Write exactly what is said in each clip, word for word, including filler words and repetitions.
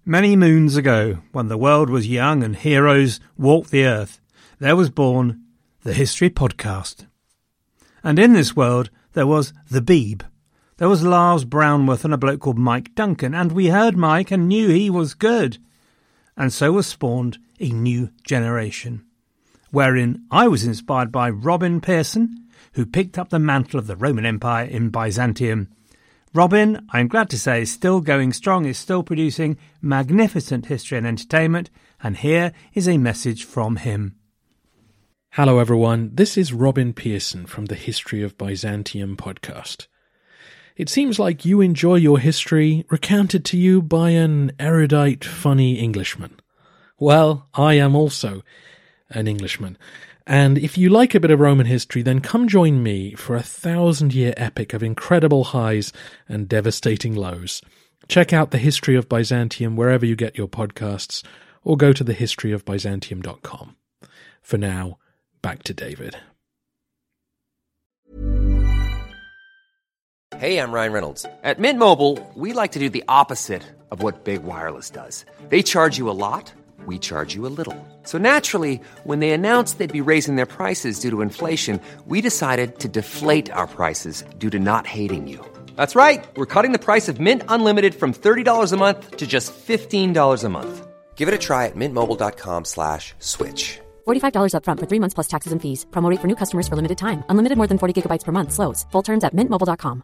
Many moons ago, when the world was young and heroes walked the earth, there was born the History Podcast. And in this world, there was the Beeb. There was Lars Brownworth and a bloke called Mike Duncan, and we heard Mike and knew he was good. And so was spawned a new generation, wherein I was inspired by Robin Pearson, who picked up the mantle of the Roman Empire in Byzantium. Robin, I'm glad to say, is still going strong, is still producing magnificent history and entertainment, and here is a message from him. Hello everyone, this is Robin Pearson from the History of Byzantium podcast. It seems like you enjoy your history recounted to you by an erudite, funny Englishman. Well, I am also an Englishman. And if you like a bit of Roman history, then come join me for a thousand-year epic of incredible highs and devastating lows. Check out The History of Byzantium wherever you get your podcasts, or go to the history of byzantium dot com. For now, back to David. Hey, I'm Ryan Reynolds. At Mint Mobile, we like to do the opposite of what Big Wireless does. They charge you a lot. We charge you a little. So naturally, when they announced they'd be raising their prices due to inflation, we decided to deflate our prices due to not hating you. That's right. We're cutting the price of Mint Unlimited from thirty dollars a month to just fifteen dollars a month. Give it a try at mintmobile.com slash switch. forty-five dollars up front for three months plus taxes and fees. Promo rate for new customers for limited time. Unlimited more than forty gigabytes per month slows. Full terms at mint mobile dot com.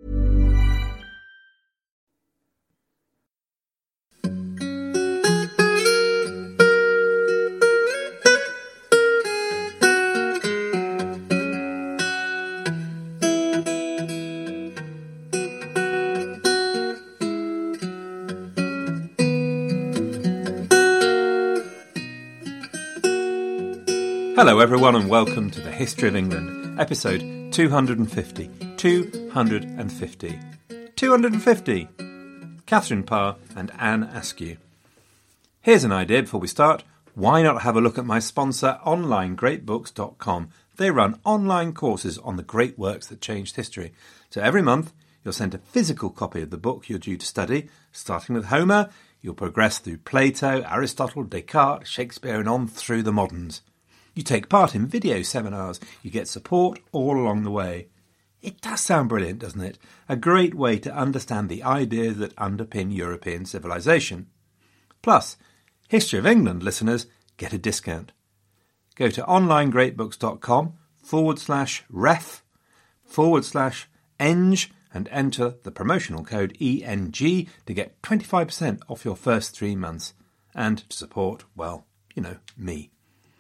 Hello everyone and welcome to the History of England, episode two hundred fifty. two hundred fifty. two hundred fifty! Catherine Parr and Anne Askew. Here's an idea before we start. Why not have a look at my sponsor, online great books dot com. They run online courses on the great works that changed history. So every month, you're sent a physical copy of the book you're due to study. Starting with Homer, you'll progress through Plato, Aristotle, Descartes, Shakespeare and on through the moderns. You take part in video seminars. You get support all along the way. It does sound brilliant, doesn't it? A great way to understand the ideas that underpin European civilization. Plus, History of England listeners get a discount. Go to online great books dot com forward slash ref forward slash eng and enter the promotional code E N G to get twenty-five percent off your first three months and to support, well, you know, me.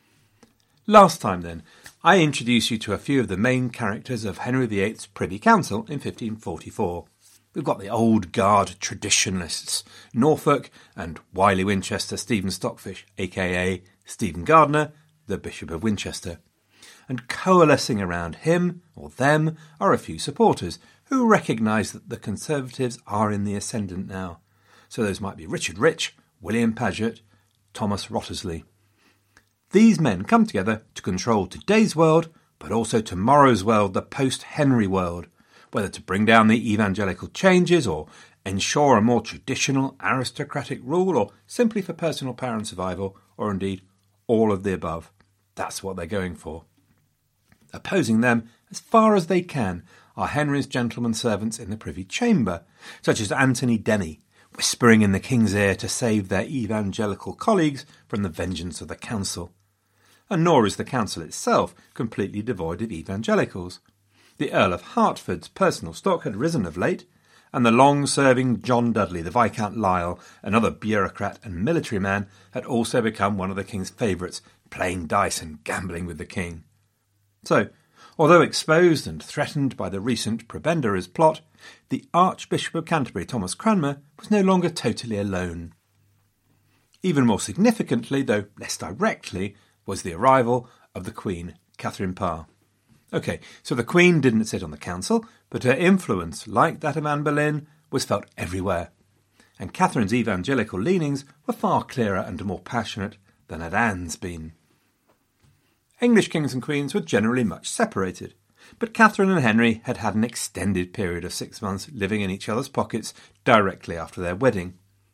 Last time, then, I introduced you to a few of the main characters of Henry the eighth's Privy Council in fifteen forty-four. We've got the old guard traditionalists, Norfolk and Wiley Winchester Stephen Stockfish, a k a. Stephen Gardiner, the Bishop of Winchester. And coalescing around him, or them, are a few supporters who recognise that the Conservatives are in the ascendant now. So those might be Richard Rich, William Paget, Thomas Wriothesley. These men come together to control today's world, but also tomorrow's world, the post-Henry world, whether to bring down the evangelical changes or ensure a more traditional aristocratic rule or simply for personal power and survival, or indeed all of the above. That's what they're going for. Opposing them, as far as they can, are Henry's gentlemen servants in the Privy Chamber, such as Anthony Denny, whispering in the king's ear to save their evangelical colleagues from the vengeance of the council. And nor is the council itself completely devoid of evangelicals. The Earl of Hertford's personal stock had risen of late, and the long-serving John Dudley, the Viscount Lisle, another bureaucrat and military man, had also become one of the king's favourites, playing dice and gambling with the king. So, although exposed and threatened by the recent prebendaries plot, the Archbishop of Canterbury, Thomas Cranmer, was no longer totally alone. Even more significantly, though less directly, was the arrival of the Queen, Catherine Parr. OK, so the Queen didn't sit on the council, but her influence, like that of Anne Boleyn, was felt everywhere. And Catherine's evangelical leanings were far clearer and more passionate than had Anne's been. English kings and queens were generally much separated, but Catherine and Henry had had an extended period of six months living in each other's pockets directly after their wedding.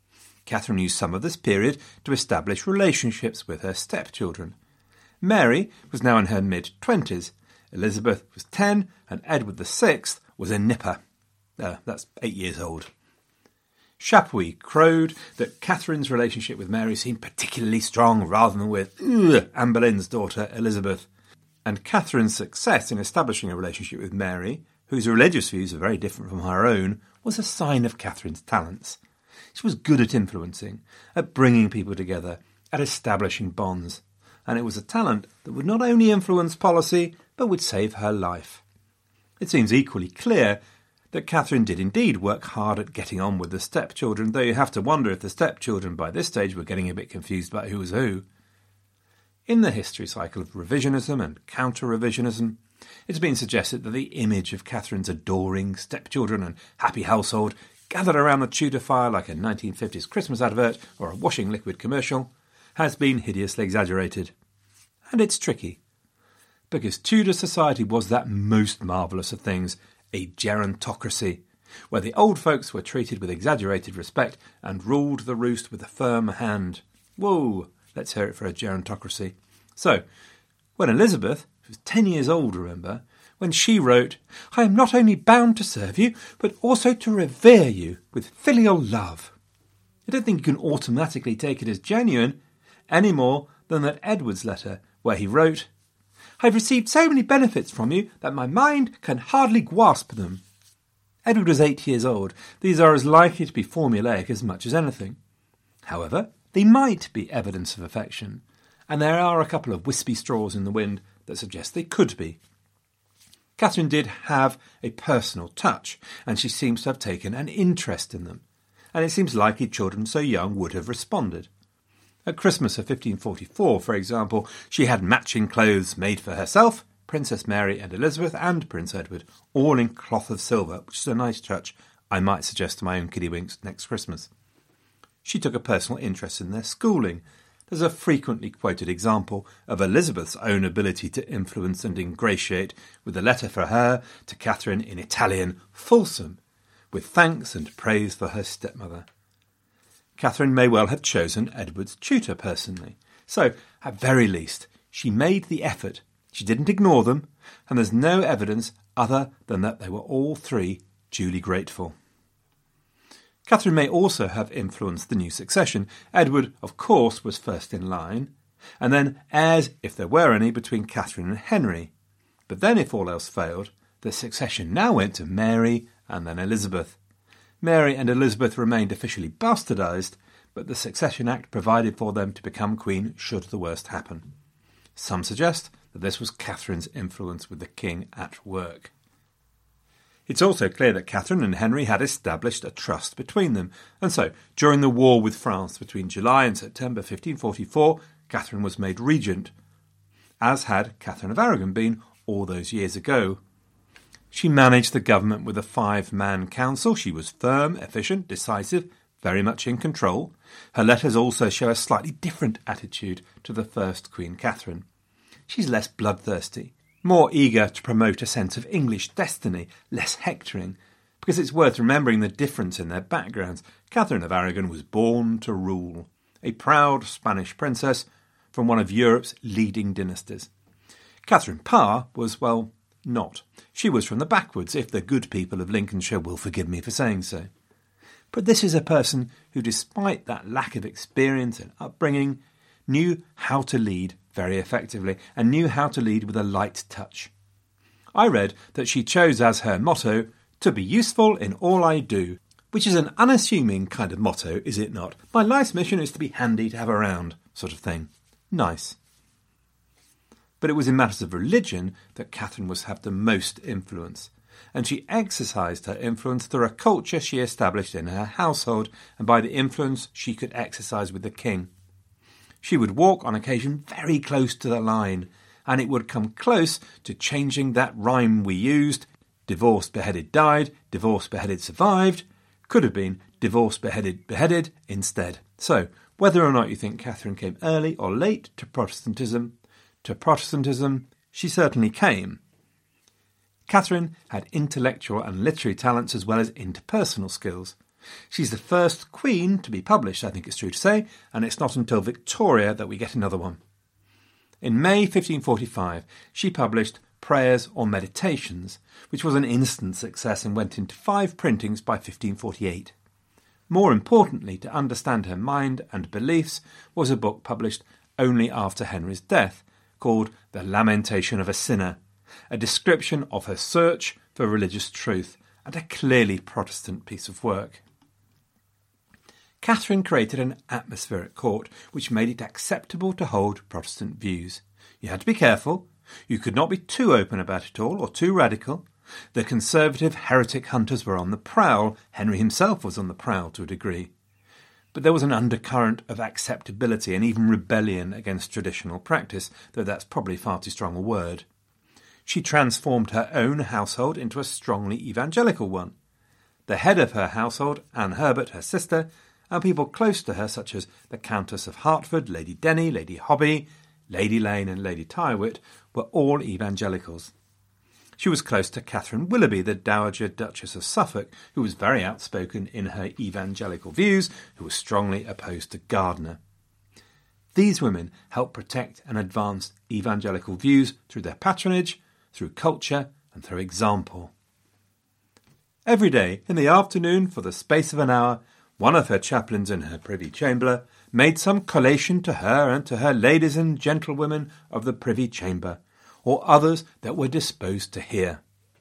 Catherine used some of this period to establish relationships with her stepchildren. Mary was now in her mid-twenties, Elizabeth was ten, and Edward the Sixth was a nipper. Uh, that's eight years old. Chapuis crowed that Catherine's relationship with Mary seemed particularly strong rather than with ugh, Anne Boleyn's daughter Elizabeth. And Catherine's success in establishing a relationship with Mary, whose religious views are very different from her own, was a sign of Catherine's talents. She was good at influencing, at bringing people together, at establishing bonds, and it was a talent that would not only influence policy, but would save her life. It seems equally clear that Catherine did indeed work hard at getting on with the stepchildren, though you have to wonder if the stepchildren by this stage were getting a bit confused about who was who. In the history cycle of revisionism and counter-revisionism, it's been suggested that the image of Catherine's adoring stepchildren and happy household gathered around the Tudor fire like a nineteen fifties Christmas advert or a washing liquid commercial has been hideously exaggerated. And it's tricky, because Tudor society was that most marvellous of things, a gerontocracy, where the old folks were treated with exaggerated respect and ruled the roost with a firm hand. Whoa! Let's hear it for a gerontocracy. So, when Elizabeth, who was ten years old, remember, when she wrote, "I am not only bound to serve you, but also to revere you with filial love," I don't think you can automatically take it as genuine, any more than that Edward's letter, where he wrote, "I have received so many benefits from you that my mind can hardly grasp them." Edward was eight years old. These are as likely to be formulaic as much as anything. However, they might be evidence of affection, and there are a couple of wispy straws in the wind that suggest they could be. Catherine did have a personal touch, and she seems to have taken an interest in them, and it seems likely children so young would have responded. At Christmas of fifteen forty-four, for example, she had matching clothes made for herself, Princess Mary and Elizabeth, and Prince Edward, all in cloth of silver, which is a nice touch I might suggest to my own kiddywinks next Christmas. She took a personal interest in their schooling. There's a frequently quoted example of Elizabeth's own ability to influence and ingratiate with a letter for her to Catherine in Italian, fulsome, with thanks and praise for her stepmother. Catherine may well have chosen Edward's tutor personally. So, at very least, she made the effort. She didn't ignore them, and there's no evidence other than that they were all three duly grateful. Catherine may also have influenced the new succession. Edward, of course, was first in line, and then heirs, if there were any, between Catherine and Henry. But then, if all else failed, the succession now went to Mary and then Elizabeth. Mary and Elizabeth remained officially bastardised, but the Succession Act provided for them to become queen should the worst happen. Some suggest that this was Catherine's influence with the king at work. It's also clear that Catherine and Henry had established a trust between them, and so, during the war with France between July and September fifteen forty-four, Catherine was made regent, as had Catherine of Aragon been all those years ago. She managed the government with a five-man council. She was firm, efficient, decisive, very much in control. Her letters also show a slightly different attitude to the first Queen Catherine. She's less bloodthirsty, more eager to promote a sense of English destiny, less hectoring, because it's worth remembering the difference in their backgrounds. Catherine of Aragon was born to rule, a proud Spanish princess from one of Europe's leading dynasties. Catherine Parr was, well, not. She was from the backwoods, if the good people of Lincolnshire will forgive me for saying so. But this is a person who, despite that lack of experience and upbringing, knew how to lead very effectively, and knew how to lead with a light touch. I read that she chose as her motto, "to be useful in all I do," which is an unassuming kind of motto, is it not? My life's mission is to be handy to have around, sort of thing. Nice. But it was in matters of religion that Catherine was to have the most influence, and she exercised her influence through a culture she established in her household, and by the influence she could exercise with the king. She would walk on occasion very close to the line, and it would come close to changing that rhyme we used, divorced, beheaded, died, divorced, beheaded, survived, could have been divorced, beheaded, beheaded instead. So, whether or not you think Catherine came early or late to Protestantism, to Protestantism she certainly came. Catherine had intellectual and literary talents as well as interpersonal skills. She's the first queen to be published, I think it's true to say, and it's not until Victoria that we get another one. In May fifteen forty-five, she published Prayers or Meditations, which was an instant success and went into five printings by fifteen forty-eight. More importantly, to understand her mind and beliefs was a book published only after Henry's death, called The Lamentation of a Sinner, a description of her search for religious truth, and a clearly Protestant piece of work. Catherine created an atmosphere at court which made it acceptable to hold Protestant views. You had to be careful. You could not be too open about it all, or too radical. The conservative heretic hunters were on the prowl. Henry himself was on the prowl to a degree. But there was an undercurrent of acceptability and even rebellion against traditional practice, though that's probably far too strong a word. She transformed her own household into a strongly evangelical one. The head of her household, Anne Herbert, her sister, and people close to her such as the Countess of Hertford, Lady Denny, Lady Hobby, Lady Lane and Lady Tyrwhitt, were all evangelicals. She was close to Catherine Willoughby, the Dowager Duchess of Suffolk, who was very outspoken in her evangelical views, who was strongly opposed to Gardiner. These women helped protect and advance evangelical views through their patronage, through culture and through example. Every day, in the afternoon, for the space of an hour, one of her chaplains in her privy chamber made some collation to her and to her ladies and gentlewomen of the privy chamber, or others that were disposed to hear.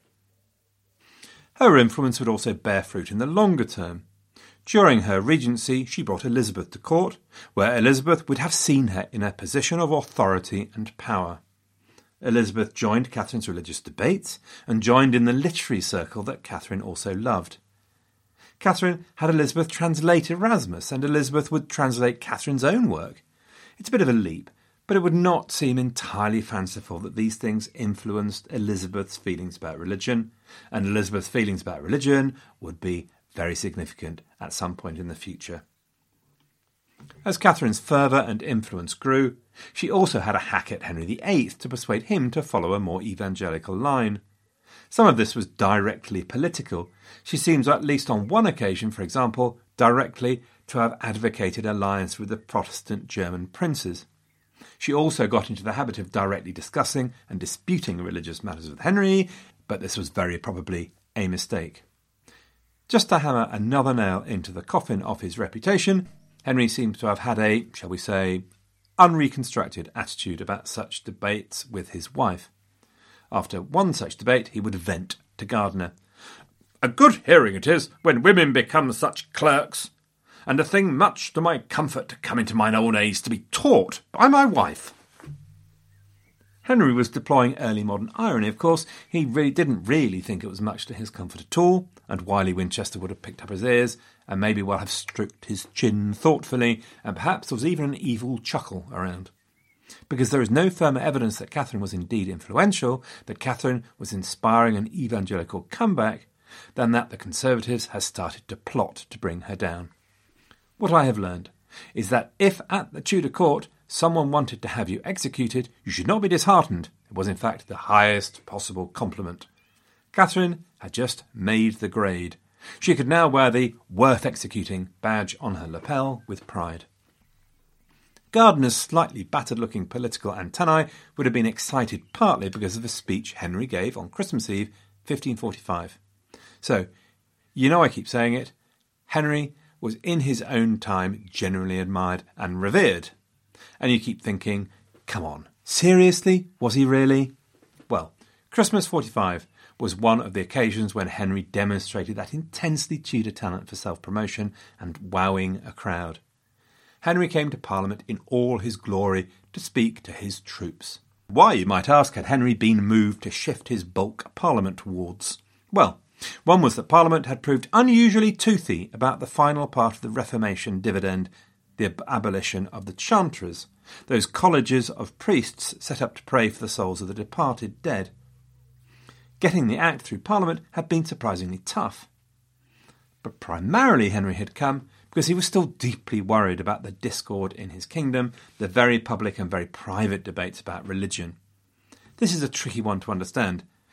Her influence would also bear fruit in the longer term. During her regency, she brought Elizabeth to court, where Elizabeth would have seen her in a position of authority and power. Elizabeth joined Catherine's religious debates and joined in the literary circle that Catherine also loved. Catherine had Elizabeth translate Erasmus, and Elizabeth would translate Catherine's own work. It's a bit of a leap, but it would not seem entirely fanciful that these things influenced Elizabeth's feelings about religion, and Elizabeth's feelings about religion would be very significant at some point in the future. As Catherine's fervour and influence grew, she also had a hack at Henry the Eighth to persuade him to follow a more evangelical line. Some of this was directly political. She seems, at least on one occasion, for example, directly to have advocated alliance with the Protestant German princes. She also got into the habit of directly discussing and disputing religious matters with Henry, but this was very probably a mistake. Just to hammer another nail into the coffin of his reputation, Henry seems to have had a, shall we say, unreconstructed attitude about such debates with his wife. After one such debate, he would vent to Gardiner. "A good hearing it is when women become such clerks, and a thing much to my comfort to come into mine old age to be taught by my wife." Henry was deploying early modern irony, of course. He really didn't really think it was much to his comfort at all, and Wiley Winchester would have picked up his ears and maybe well have stroked his chin thoughtfully, and perhaps there was even an evil chuckle around. Because there is no firmer evidence that Catherine was indeed influential, that Catherine was inspiring an evangelical comeback, than that the Conservatives has started to plot to bring her down. What I have learned is that if at the Tudor court someone wanted to have you executed, you should not be disheartened. It was in fact the highest possible compliment. Catherine had just made the grade. She could now wear the worth executing badge on her lapel with pride. Gardiner's slightly battered-looking political antennae would have been excited partly because of a speech Henry gave on Christmas Eve, fifteen forty-five. So, you know I keep saying it, Henry was in his own time generally admired and revered. And you keep thinking, come on, seriously? Was he really? Well, Christmas forty-five was one of the occasions when Henry demonstrated that intensely Tudor talent for self-promotion and wowing a crowd. Henry came to Parliament in all his glory to speak to his troops. Why, you might ask, had Henry been moved to shift his bulk Parliament towards? Well, one was that Parliament had proved unusually toothy about the final part of the Reformation dividend, the ab- abolition of the chantries, those colleges of priests set up to pray for the souls of the departed dead. Getting the Act through Parliament had been surprisingly tough. But primarily Henry had come because he was still deeply worried about the discord in his kingdom, the very public and very private debates about religion. This is a tricky one to understand.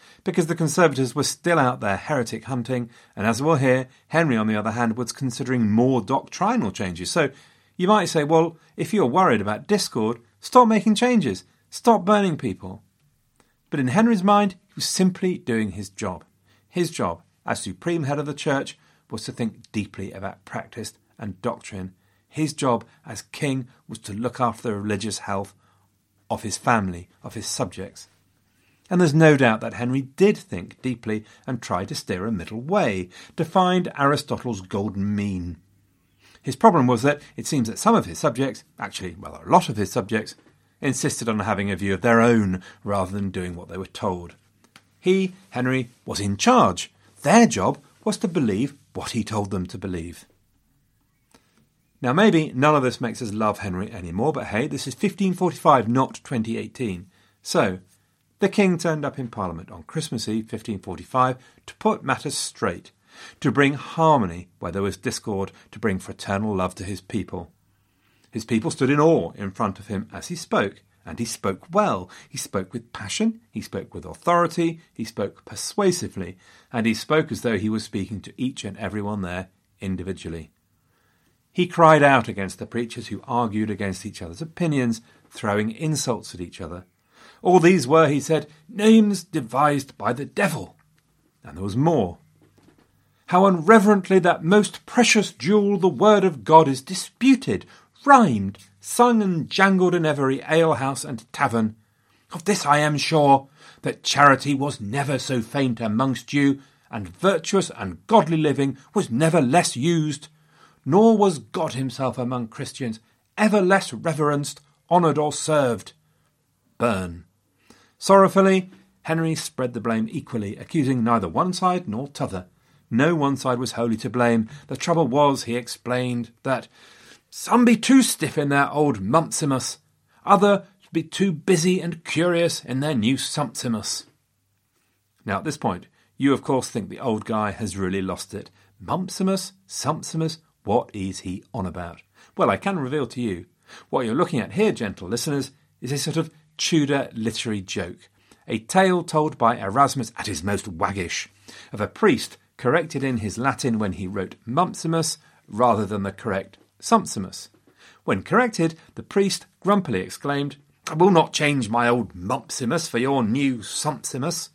because the Conservatives were still out there heretic hunting, and as we'll hear, Henry, on the other hand, was considering more doctrinal changes. So you might say, well, if you're worried about discord, stop making changes, stop burning people. But in Henry's mind, he was simply doing his job. His job, as supreme head of the church, was to think deeply about practice and doctrine. His job as king was to look after the religious health of his family, of his subjects. And there's no doubt that Henry did think deeply and try to steer a middle way, to find Aristotle's golden mean. His problem was that it seems that some of his subjects, actually, well, a lot of his subjects, insisted on having a view of their own rather than doing what they were told. He, Henry, was in charge. Their job was to believe what he told them to believe. Now, maybe none of this makes us love Henry anymore, but hey, this is fifteen forty-five, not twenty eighteen. So, the king turned up in Parliament on Christmas Eve, fifteen forty-five, to put matters straight, to bring harmony where there was discord, to bring fraternal love to his people. His people stood in awe in front of him as he spoke, and he spoke well. He spoke with passion, he spoke with authority, he spoke persuasively, and he spoke as though he was speaking to each and everyone there individually. He cried out against the preachers who argued against each other's opinions, throwing insults at each other. All these were, he said, names devised by the devil. And there was more. How unreverently that most precious jewel, the word of God, is disputed, rhymed, sung and jangled in every alehouse and tavern. Of this I am sure, that charity was never so faint amongst you, and virtuous and godly living was never less used, nor was God himself among Christians ever less reverenced, honoured or served. Burn. Sorrowfully, Henry spread the blame equally, accusing neither one side nor t'other. No one side was wholly to blame. The trouble was, he explained, that some be too stiff in their old Mumpsimus, other be too busy and curious in their new Sumpsimus. Now at this point, you of course think the old guy has really lost it. Mumpsimus? Sumpsimus? What is he on about? Well, I can reveal to you, what you're looking at here, gentle listeners, is a sort of Tudor literary joke, a tale told by Erasmus at his most waggish, of a priest corrected in his Latin when he wrote Mumpsimus rather than the correct Sumpsimus. When corrected, the priest grumpily exclaimed, I will not change my old Mumpsimus for your new Sumpsimus.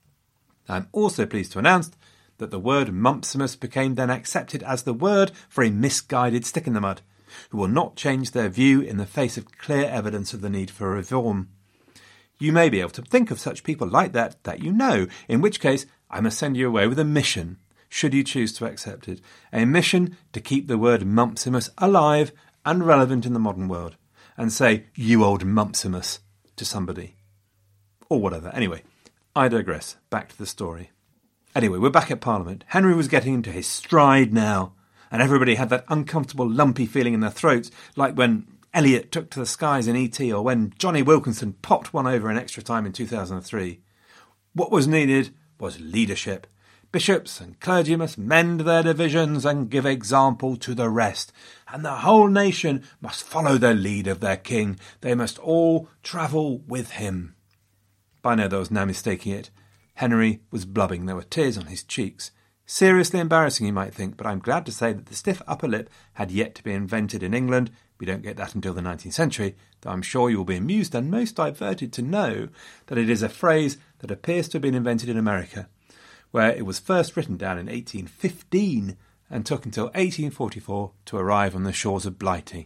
I am also pleased to announce that the word Mumpsimus became then accepted as the word for a misguided stick-in-the-mud, who will not change their view in the face of clear evidence of the need for reform. You may be able to think of such people like that that you know, in which case I must send you away with a mission, should you choose to accept it, a mission to keep the word Mumpsimus alive and relevant in the modern world, and say, you old Mumpsimus, to somebody. Or whatever. Anyway, I digress. Back to the story. Anyway, we're back at Parliament. Henry was getting into his stride now, and everybody had that uncomfortable lumpy feeling in their throats, like when Elliot took to the skies in E T or when Johnny Wilkinson popped one over in Extra Time in two thousand three. What was needed was leadership. Bishops and clergy must mend their divisions and give example to the rest, and the whole nation must follow the lead of their king. They must all travel with him. By now there was no mistaking it. Henry was blubbing. There were tears on his cheeks. Seriously embarrassing, you might think, but I'm glad to say that the stiff upper lip had yet to be invented in England. We don't get that until the nineteenth century, though I'm sure you will be amused and most diverted to know that it is a phrase that appears to have been invented in America, where it was first written down in eighteen fifteen and took until eighteen forty-four to arrive on the shores of Blighty.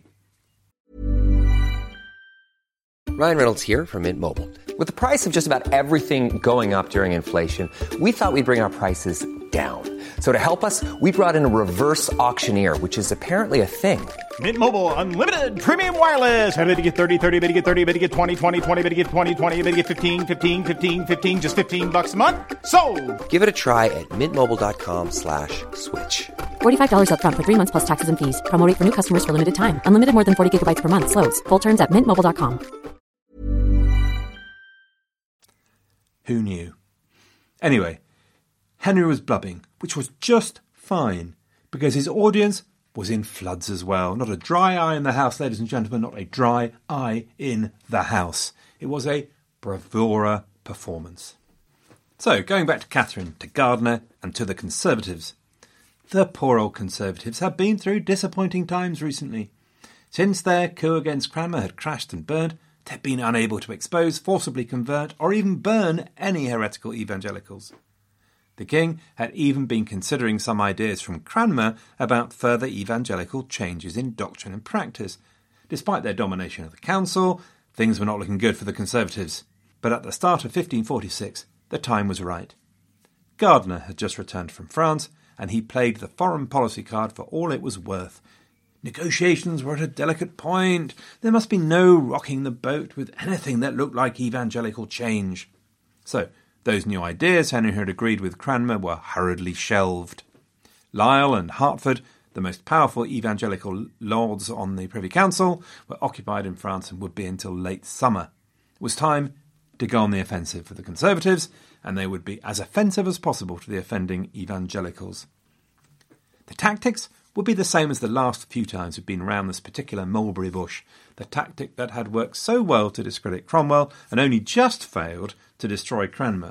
Ryan Reynolds here from Mint Mobile. With the price of just about everything going up during inflation, we thought we'd bring our prices down. So to help us, we brought in a reverse auctioneer, which is apparently a thing. Mint Mobile Unlimited Premium Wireless. How to get thirty, thirty, how to get thirty, how to get twenty, twenty, twenty, how to get twenty, twenty, how to get fifteen, fifteen, fifteen, fifteen, just fifteen bucks a month? Sold! Give it a try at mintmobile.com slash switch. forty-five dollars up front for three months plus taxes and fees. Promo rate for new customers for limited time. Unlimited more than forty gigabytes per month. Slows full terms at mint mobile dot com. Who knew? Anyway, Henry was blubbing, which was just fine, because his audience was in floods as well. Not a dry eye in the house, ladies and gentlemen, not a dry eye in the house. It was a bravura performance. So, going back to Catherine, to Gardiner, and to the Conservatives. The poor old Conservatives have been through disappointing times recently. Since their coup against Cranmer had crashed and burned, they'd been unable to expose, forcibly convert, or even burn any heretical evangelicals. The king had even been considering some ideas from Cranmer about further evangelical changes in doctrine and practice. Despite their domination of the council, things were not looking good for the Conservatives. But at the start of fifteen forty-six, the time was right. Gardiner had just returned from France, and he played the foreign policy card for all it was worth. Negotiations were at a delicate point. There must be no rocking the boat with anything that looked like evangelical change. So, those new ideas Henry had agreed with Cranmer were hurriedly shelved. Lisle and Hertford, the most powerful evangelical lords on the Privy Council, were occupied in France and would be until late summer. It was time to go on the offensive for the Conservatives, and they would be as offensive as possible to the offending evangelicals. The tactics would be the same as the last few times we've been round this particular mulberry bush, the tactic that had worked so well to discredit Cromwell and only just failed to destroy Cranmer.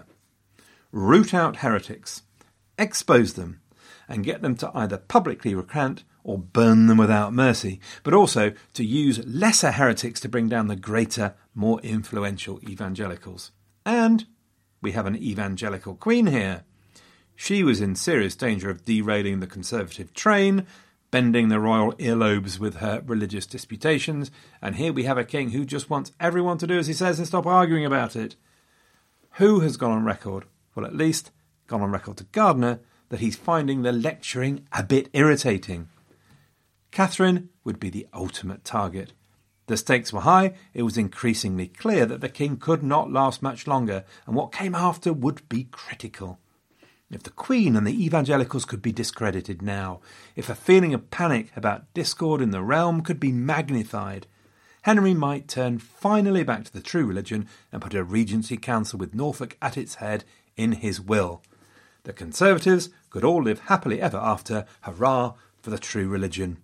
Root out heretics, expose them, and get them to either publicly recant or burn them without mercy, but also to use lesser heretics to bring down the greater, more influential evangelicals. And we have an evangelical queen here. She was in serious danger of derailing the Conservative train, bending the royal earlobes with her religious disputations, and here we have a king who just wants everyone to do as he says and stop arguing about it. Who has gone on record, well at least gone on record to Gardiner, that he's finding the lecturing a bit irritating? Catherine would be the ultimate target. The stakes were high, it was increasingly clear that the king could not last much longer, and what came after would be critical. If the Queen and the evangelicals could be discredited now, if a feeling of panic about discord in the realm could be magnified, Henry might turn finally back to the true religion and put a regency council with Norfolk at its head in his will. The Conservatives could all live happily ever after, hurrah for the true religion.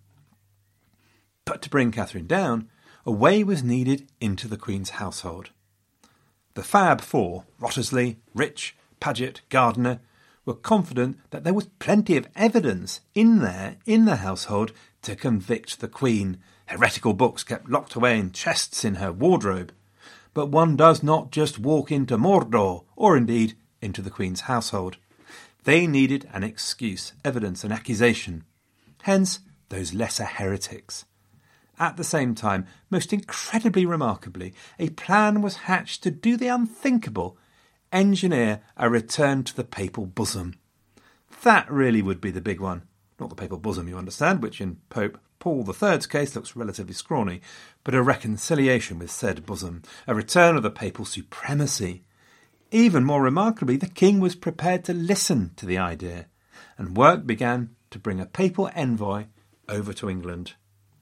But to bring Catherine down, a way was needed into the Queen's household. The Fab Four, Wriothesley, Rich, Paget, Gardiner, were confident that there was plenty of evidence in there, in the household, to convict the Queen. Heretical books kept locked away in chests in her wardrobe. But one does not just walk into Mordor, or indeed into the Queen's household. They needed an excuse, evidence, an accusation. Hence, those lesser heretics. At the same time, most incredibly remarkably, a plan was hatched to do the unthinkable, engineer a return to the papal bosom. That really would be the big one. Not the papal bosom, you understand, which in Pope Paul the Third's case looks relatively scrawny, but a reconciliation with said bosom, a return of the papal supremacy. Even more remarkably, the king was prepared to listen to the idea, and work began to bring a papal envoy over to England.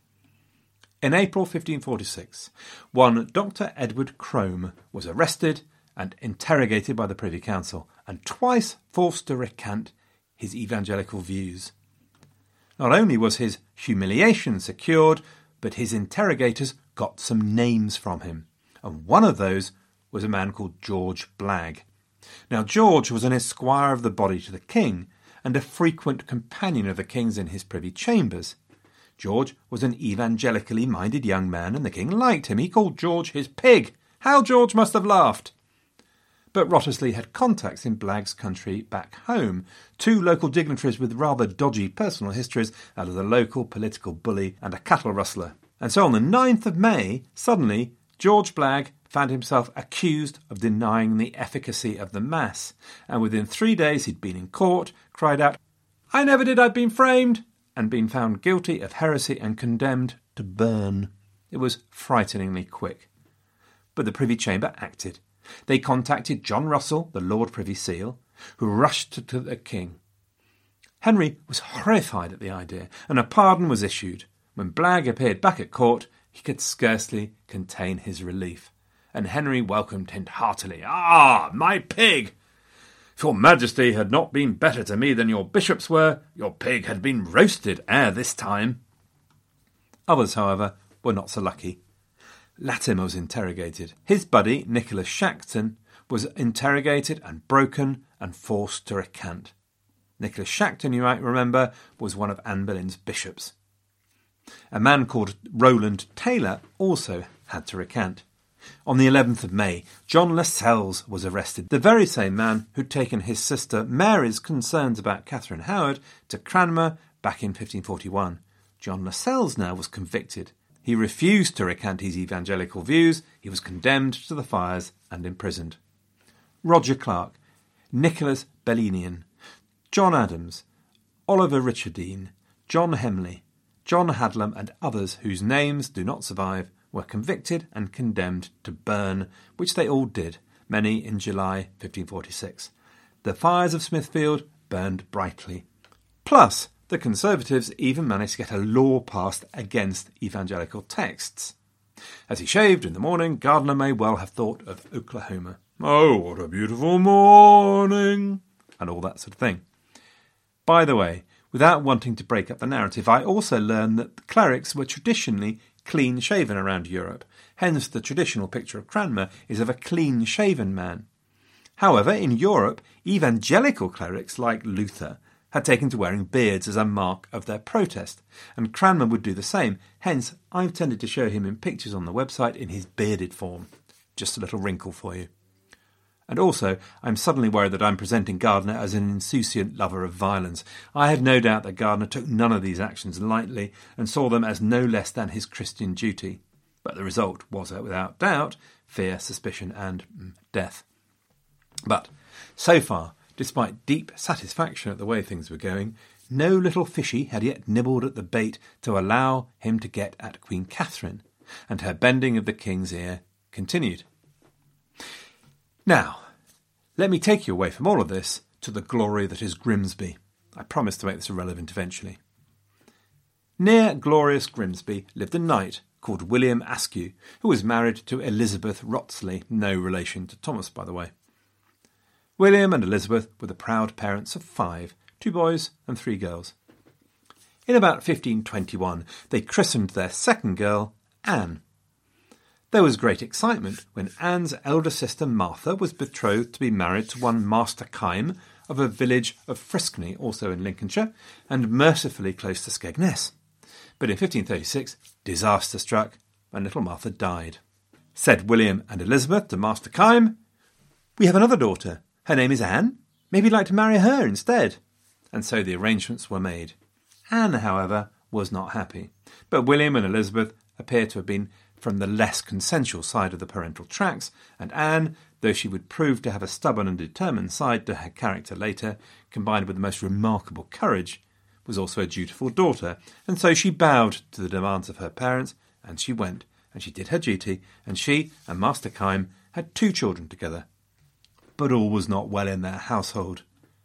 In April fifteen forty-six, one Doctor Edward Crome was arrested and interrogated by the Privy Council, and twice forced to recant his evangelical views. Not only was his humiliation secured, but his interrogators got some names from him, and one of those was a man called George Blagge. Now George was an esquire of the body to the king, and a frequent companion of the king's in his privy chambers. George was an evangelically minded young man, and the king liked him. He called George his pig. How George must have laughed! But Wriothesley had contacts in Blagge's country back home, two local dignitaries with rather dodgy personal histories, out of a local political bully and a cattle rustler. And so on the ninth of May, suddenly, George Blagge found himself accused of denying the efficacy of the Mass, and within three days he'd been in court, cried out, "I never did, I've been framed!" and been found guilty of heresy and condemned to burn. It was frighteningly quick. But the Privy Chamber acted. They contacted John Russell, the Lord Privy Seal, who rushed to the king. Henry was horrified at the idea, and a pardon was issued. When Blagge appeared back at court, he could scarcely contain his relief, and Henry welcomed him heartily. "Ah, my pig! If your majesty had not been better to me than your bishops were, your pig had been roasted ere this time." Others, however, were not so lucky. Latimer was interrogated. His buddy, Nicholas Shackton, was interrogated and broken and forced to recant. Nicholas Shackton, you might remember, was one of Anne Boleyn's bishops. A man called Roland Taylor also had to recant. On the eleventh of May, John Lascelles was arrested, the very same man who'd taken his sister Mary's concerns about Catherine Howard to Cranmer back in fifteen forty-one. John Lascelles now was convicted. He refused to recant his evangelical views. He was condemned to the fires and imprisoned. Roger Clark, Nicholas Bellinian, John Adams, Oliver Richardine, John Hemley, John Hadlam and others whose names do not survive were convicted and condemned to burn, which they all did, many in July fifteen forty-six. The fires of Smithfield burned brightly. Plus, the Conservatives even managed to get a law passed against evangelical texts. As he shaved in the morning, Gardiner may well have thought of Oklahoma. Oh, what a beautiful morning! And all that sort of thing. By the way, without wanting to break up the narrative, I also learned that the clerics were traditionally clean-shaven around Europe. Hence the traditional picture of Cranmer is of a clean-shaven man. However, in Europe, evangelical clerics like Luther had taken to wearing beards as a mark of their protest, and Cranmer would do the same. Hence, I've tended to show him in pictures on the website in his bearded form. Just a little wrinkle for you. And also, I'm suddenly worried that I'm presenting Gardiner as an insouciant lover of violence. I have no doubt that Gardiner took none of these actions lightly and saw them as no less than his Christian duty. But the result was, without doubt, fear, suspicion and mm, death. But, so far, despite deep satisfaction at the way things were going, no little fishy had yet nibbled at the bait to allow him to get at Queen Catherine, and her bending of the king's ear continued. Now, let me take you away from all of this to the glory that is Grimsby. I promise to make this irrelevant eventually. Near glorious Grimsby lived a knight called William Askew, who was married to Elizabeth Wrottesley, no relation to Thomas, by the way. William and Elizabeth were the proud parents of five, two boys and three girls. In about fifteen twenty-one, they christened their second girl Anne. There was great excitement when Anne's elder sister Martha was betrothed to be married to one Master Kyme of a village of Friskney, also in Lincolnshire, and mercifully close to Skegness. But in fifteen thirty-six, disaster struck, and little Martha died. Said William and Elizabeth to Master Kyme, "We have another daughter. Her name is Anne. Maybe you'd like to marry her instead." And so the arrangements were made. Anne, however, was not happy. But William and Elizabeth appear to have been from the less consensual side of the parental tracks, and Anne, though she would prove to have a stubborn and determined side to her character later, combined with the most remarkable courage, was also a dutiful daughter, and so she bowed to the demands of her parents, and she went, and she did her duty, and she and Master Kyme had two children together. But all was not well in their household.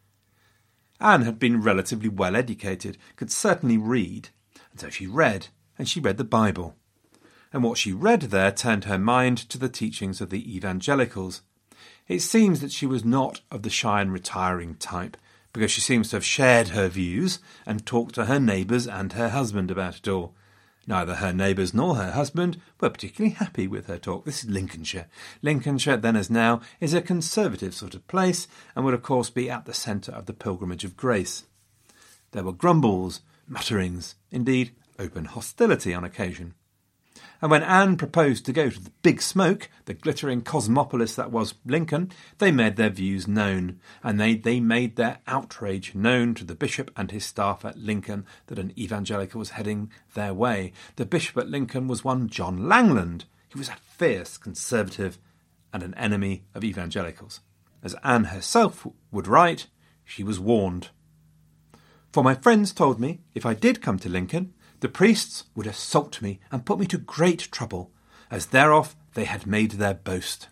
Anne had been relatively well educated, could certainly read, and so she read, and she read the Bible. And what she read there turned her mind to the teachings of the evangelicals. It seems that she was not of the shy and retiring type, because she seems to have shared her views and talked to her neighbours and her husband about it all. Neither her neighbours nor her husband were particularly happy with her talk. This is Lincolnshire. Lincolnshire, then as now, is a conservative sort of place and would of course be at the centre of the pilgrimage of grace. There were grumbles, mutterings, indeed open hostility on occasion. And when Anne proposed to go to the Big Smoke, the glittering cosmopolis that was Lincoln, they made their views known, and they, they made their outrage known to the bishop and his staff at Lincoln that an evangelical was heading their way. The bishop at Lincoln was one John Langland. He was a fierce conservative and an enemy of evangelicals. As Anne herself would write, she was warned. "For my friends told me, if I did come to Lincoln, the priests would assault me and put me to great trouble, as thereof they had made their boast."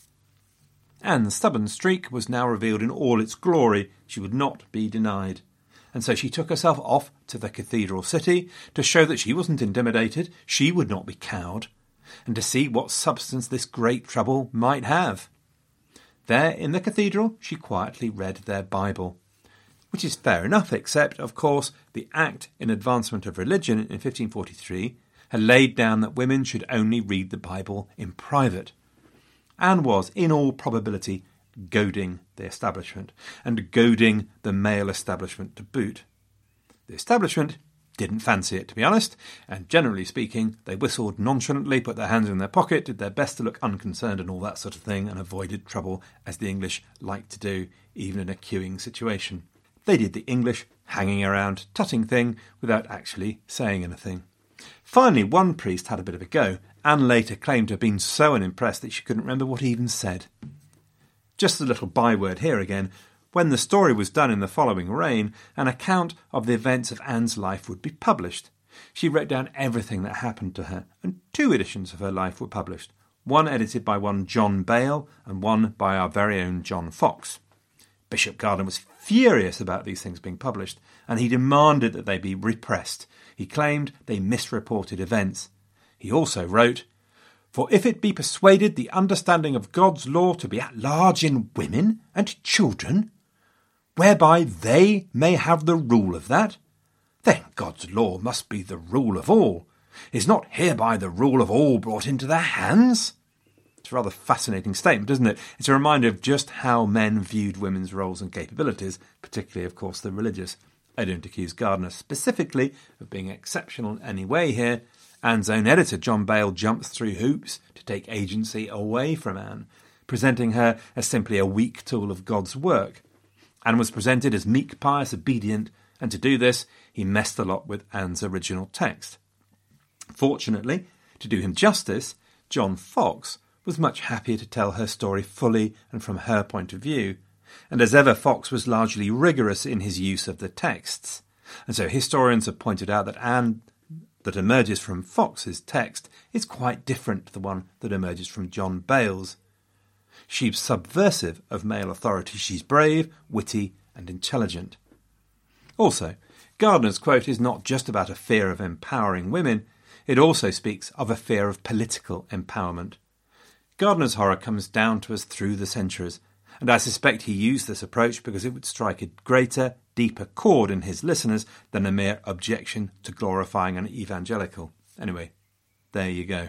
Anne's stubborn streak was now revealed in all its glory. She would not be denied. And so she took herself off to the cathedral city to show that she wasn't intimidated, she would not be cowed, and to see what substance this great trouble might have. There in the cathedral she quietly read their Bible. Which is fair enough, except, of course, the Act in Advancement of Religion in fifteen forty-three had laid down that women should only read the Bible in private. Anne was, in all probability, goading the establishment, and goading the male establishment to boot. The establishment didn't fancy it, to be honest, and generally speaking, they whistled nonchalantly, put their hands in their pocket, did their best to look unconcerned and all that sort of thing, and avoided trouble, as the English like to do, even in a queuing situation. They did the English hanging around, tutting thing, without actually saying anything. Finally, one priest had a bit of a go. Anne later claimed to have been so unimpressed that she couldn't remember what he even said. Just a little byword here again. When the story was done in the following reign, an account of the events of Anne's life would be published. She wrote down everything that happened to her, and two editions of her life were published, one edited by one John Bale and one by our very own John Fox. Bishop Gardiner was furious about these things being published, and he demanded that they be repressed. He claimed they misreported events. He also wrote, "For if it be persuaded the understanding of God's law to be at large in women and children, whereby they may have the rule of that, then God's law must be the rule of all. Is not hereby the rule of all brought into their hands?" It's a rather fascinating statement, isn't it? It's a reminder of just how men viewed women's roles and capabilities, particularly, of course, the religious. I don't accuse Gardiner specifically of being exceptional in any way here. Anne's own editor, John Bale, jumps through hoops to take agency away from Anne, presenting her as simply a weak tool of God's work. Anne was presented as meek, pious, obedient, and to do this, he messed a lot with Anne's original text. Fortunately, to do him justice, John Fox was much happier to tell her story fully and from her point of view, and as ever Fox was largely rigorous in his use of the texts, and so historians have pointed out that Anne that emerges from Fox's text is quite different to the one that emerges from John Bale's. She's subversive of male authority. She's brave, witty, and intelligent. Also, Gardiner's quote is not just about a fear of empowering women, it also speaks of a fear of political empowerment. Gardiner's horror comes down to us through the centuries, and I suspect he used this approach because it would strike a greater, deeper chord in his listeners than a mere objection to glorifying an evangelical. Anyway, there you go.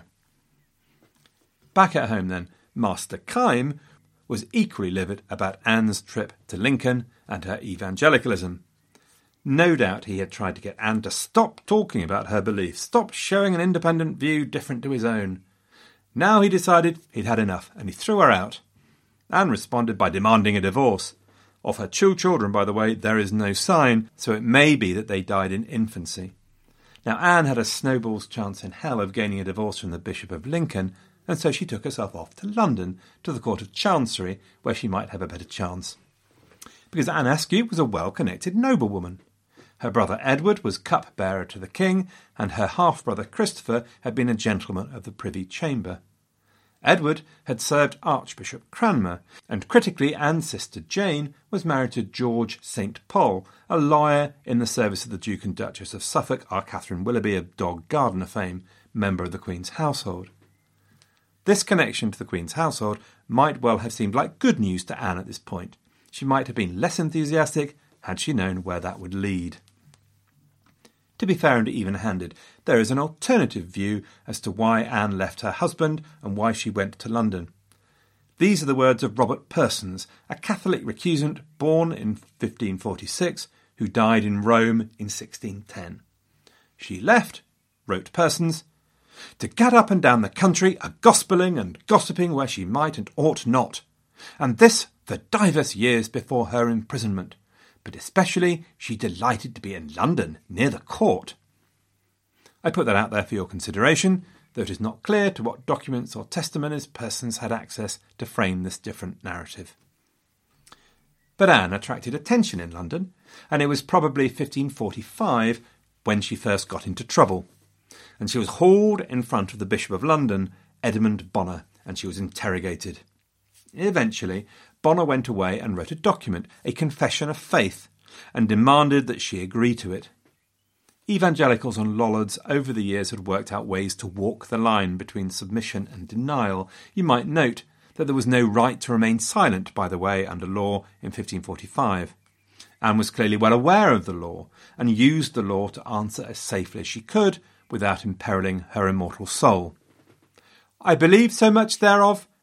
Back at home then, Master Kyme was equally livid about Anne's trip to Lincoln and her evangelicalism. No doubt he had tried to get Anne to stop talking about her beliefs, stop showing an independent view different to his own. Now he decided he'd had enough, and he threw her out. Anne responded by demanding a divorce. Of her two children, by the way, there is no sign, so it may be that they died in infancy. Now Anne had a snowball's chance in hell of gaining a divorce from the Bishop of Lincoln, and so she took herself off to London, to the Court of Chancery, where she might have a better chance. Because Anne Askew was a well-connected noblewoman. Her brother Edward was cup-bearer to the king, and her half-brother Christopher had been a gentleman of the Privy Chamber. Edward had served Archbishop Cranmer, and critically Anne's sister Jane was married to George Saint Paul, a lawyer in the service of the Duke and Duchess of Suffolk, our Catherine Willoughby of Dog Gardiner fame, member of the Queen's household. This connection to the Queen's household might well have seemed like good news to Anne at this point. She might have been less enthusiastic had she known where that would lead. To be fair and even-handed, there is an alternative view as to why Anne left her husband and why she went to London. These are the words of Robert Persons, a Catholic recusant born in fifteen forty-six, who died in Rome in sixteen ten. She left, wrote Persons, to gad up and down the country, a-gospeling and gossiping where she might and ought not, and this for divers years before her imprisonment. But especially she delighted to be in London, near the court. I put that out there for your consideration, though it is not clear to what documents or testimonies Persons had access to frame this different narrative. But Anne attracted attention in London, and it was probably fifteen forty-five when she first got into trouble, and she was hauled in front of the Bishop of London, Edmund Bonner, and she was interrogated. Eventually, Bonner went away and wrote a document, a confession of faith, and demanded that she agree to it. Evangelicals and Lollards over the years had worked out ways to walk the line between submission and denial. You might note that there was no right to remain silent, by the way, under law in fifteen forty-five. Anne was clearly well aware of the law, and used the law to answer as safely as she could, without imperilling her immortal soul. "I believe so much thereof,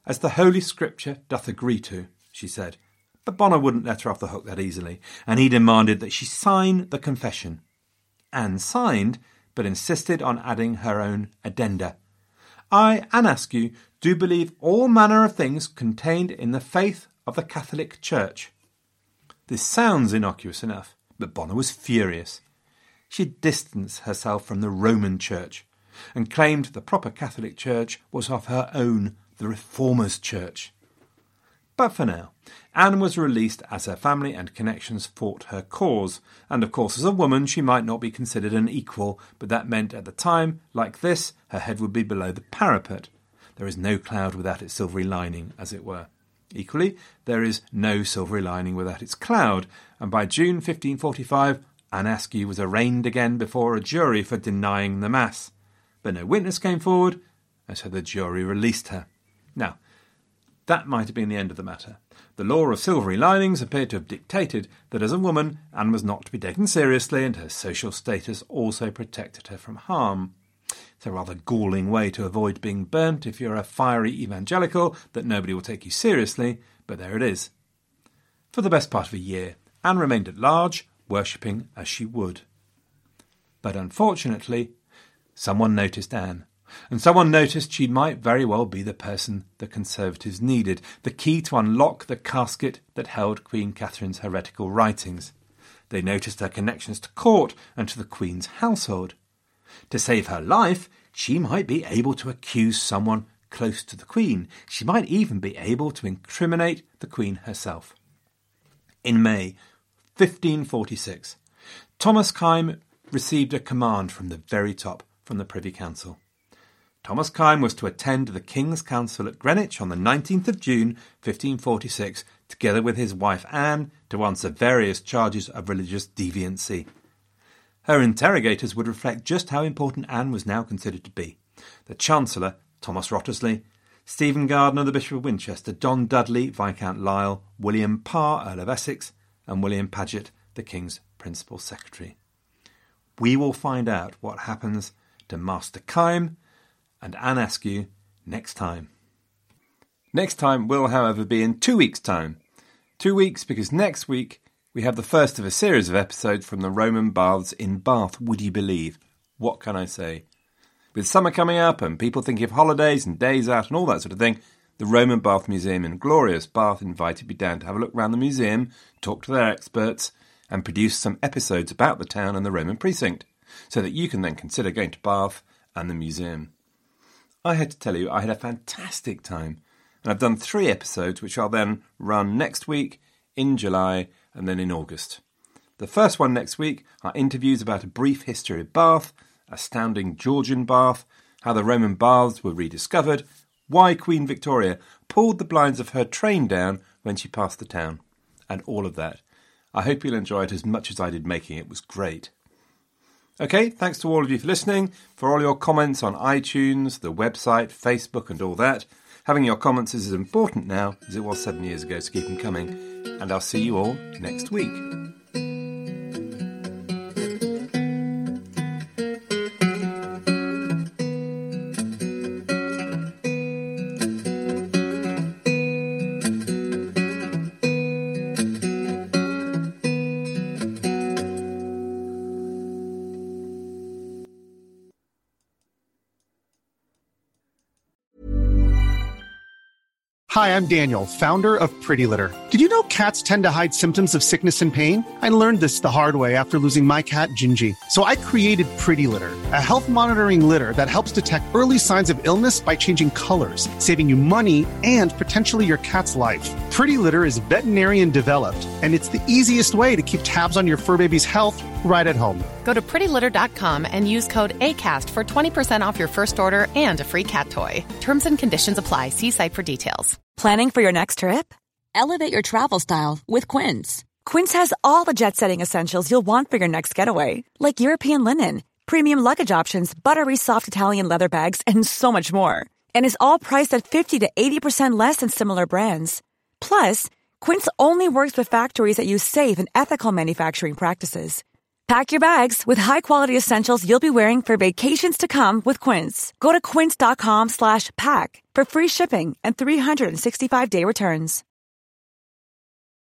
as the Holy Scripture doth agree to, she said. But Bonner wouldn't let her off the hook that easily, and he demanded that she sign the confession. Anne signed, but insisted on adding her own addenda. I, Anne Askew, do believe all manner of things contained in the faith of the Catholic Church. This sounds innocuous enough, but Bonner was furious. She distanced herself from the Roman Church and claimed the proper Catholic Church was of her own, the Reformers' Church. But for now, Anne was released as her family and connections fought her cause, and of course as a woman she might not be considered an equal, but that meant at the time, like this, her head would be below the parapet. There is no cloud without its silvery lining, as it were. Equally, there is no silvery lining without its cloud, and by June fifteen forty-five, Anne Askew was arraigned again before a jury for denying the Mass. But no witness came forward, and so the jury released her. Now, that might have been the end of the matter. The law of silvery linings appeared to have dictated that as a woman, Anne was not to be taken seriously, and her social status also protected her from harm. It's a rather galling way to avoid being burnt if you're a fiery evangelical that nobody will take you seriously, but there it is. For the best part of a year, Anne remained at large, worshipping as she would. But unfortunately, someone noticed Anne. And someone noticed she might very well be the person the Conservatives needed, the key to unlock the casket that held Queen Catherine's heretical writings. They noticed her connections to court and to the Queen's household. To save her life, she might be able to accuse someone close to the Queen. She might even be able to incriminate the Queen herself. In May fifteen forty-six, Thomas Kyme received a command from the very top, from the Privy Council. Thomas Kyme was to attend the King's Council at Greenwich on the nineteenth of June, fifteen forty-six, together with his wife Anne, to answer various charges of religious deviancy. Her interrogators would reflect just how important Anne was now considered to be. The Chancellor, Thomas Wriothesley, Stephen Gardiner, the Bishop of Winchester, Don Dudley, Viscount Lisle, William Parr, Earl of Essex, and William Paget, the King's Principal Secretary. We will find out what happens to Master Kyme and Anne Askew next time. Next time will, however, be in two weeks' time. Two weeks because next week we have the first of a series of episodes from the Roman Baths in Bath, would you believe? What can I say? With summer coming up and people thinking of holidays and days out and all that sort of thing, the Roman Bath Museum in glorious Bath invited me down to have a look around the museum, talk to their experts, and produce some episodes about the town and the Roman precinct, so that you can then consider going to Bath and the museum. I had to tell you, I had a fantastic time, and I've done three episodes which I'll then run next week, in July, and then in August. The first one next week are interviews about a brief history of Bath, astounding Georgian Bath, how the Roman baths were rediscovered, why Queen Victoria pulled the blinds of her train down when she passed the town, and all of that. I hope you'll enjoy it as much as I did making it. It was great. Okay, thanks to all of you for listening, for all your comments on iTunes, the website, Facebook and all that. Having your comments is as important now as it was seven years ago, so keep them coming. And I'll see you all next week. Hi, I'm Daniel, founder of Pretty Litter. Did you know cats tend to hide symptoms of sickness and pain? I learned this the hard way after losing my cat, Gingy. So I created Pretty Litter, a health monitoring litter that helps detect early signs of illness by changing colors, saving you money and potentially your cat's life. Pretty Litter is veterinarian developed, and it's the easiest way to keep tabs on your fur baby's health right at home. Go to pretty litter dot com and use code ACAST for twenty percent off your first order and a free cat toy. Terms and conditions apply. See site for details. Planning for your next trip? Elevate your travel style with Quince. Quince has all the jet-setting essentials you'll want for your next getaway, like European linen, premium luggage options, buttery soft Italian leather bags, and so much more. And is all priced at fifty to eighty percent less than similar brands. Plus, Quince only works with factories that use safe and ethical manufacturing practices. Pack your bags with high-quality essentials you'll be wearing for vacations to come with Quince. Go to quince dot com slash pack for free shipping and three sixty-five day returns.